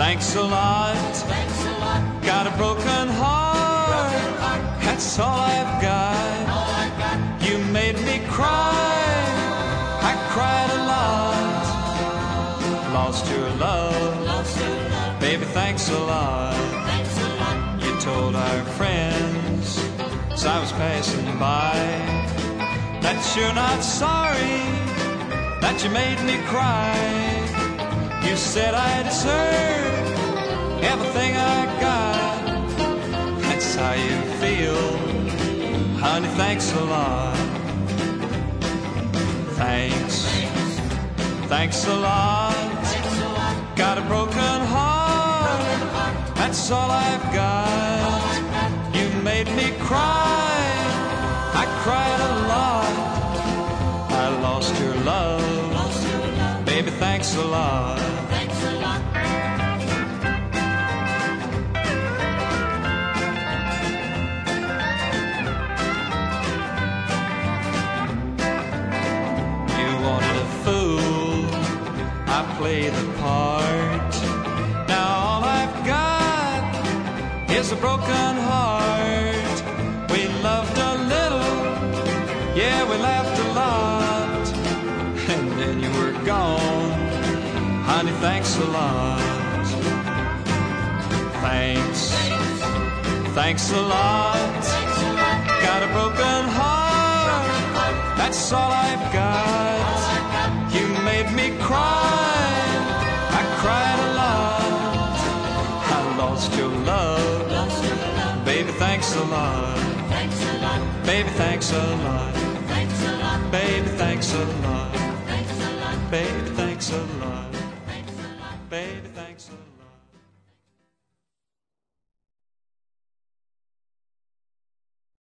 Thanks a lot. Got a broken heart. That's all I've got. You made me cry. I cried a lot. Lost your love. Baby, thanks a lot. You told our friends as I was passing by that you're not sorry that you made me cry. You said I deserve everything I got. That's how you feel, honey, thanks a lot. Thanks a lot. Got a broken heart, that's all I've got. You made me cry, I cried a lot. I lost your love, baby, thanks a lot. You wanted a fool, I played the part. Now all I've got is a broken heart. We loved a little, yeah, we laughed a lot, and then you were gone, honey, thanks a lot. Thanks a lot. Got a broken heart, that's all I've got. You made me cry, I cried a lot. I lost your love, baby, thanks a lot. Baby, thanks a lot. Baby, thanks a lot. Baby.